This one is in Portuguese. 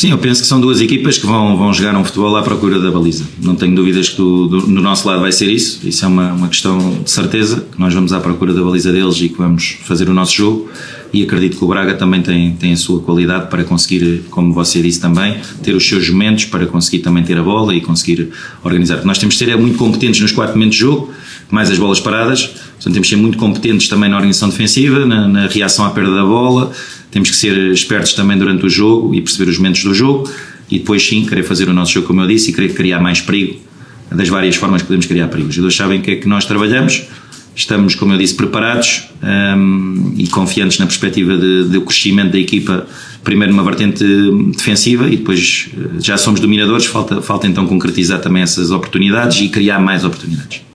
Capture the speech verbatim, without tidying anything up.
Sim, eu penso que são duas equipas que vão, vão jogar um futebol à procura da baliza. Não tenho dúvidas que do, do, do nosso lado vai ser isso. Isso é uma, uma questão de certeza, que nós vamos à procura da baliza deles e que vamos fazer o nosso jogo. E acredito que o Braga também tem, tem a sua qualidade para conseguir, como você disse também, ter os seus momentos para conseguir também ter a bola e conseguir organizar. Nós temos de ser muito competentes nos quatro momentos de jogo, mais as bolas paradas. Portanto, temos de ser muito competentes também na organização defensiva, na, na reação à perda da bola. Temos que ser espertos também durante o jogo e perceber os momentos do jogo e depois sim querer fazer o nosso jogo, como eu disse, e querer criar mais perigo, das várias formas que podemos criar perigo. Os jogadores sabem o que é que nós trabalhamos, estamos, como eu disse, preparados um, e confiantes na perspectiva de, de crescimento da equipa, primeiro numa vertente defensiva e depois já somos dominadores, falta, falta então concretizar também essas oportunidades e criar mais oportunidades.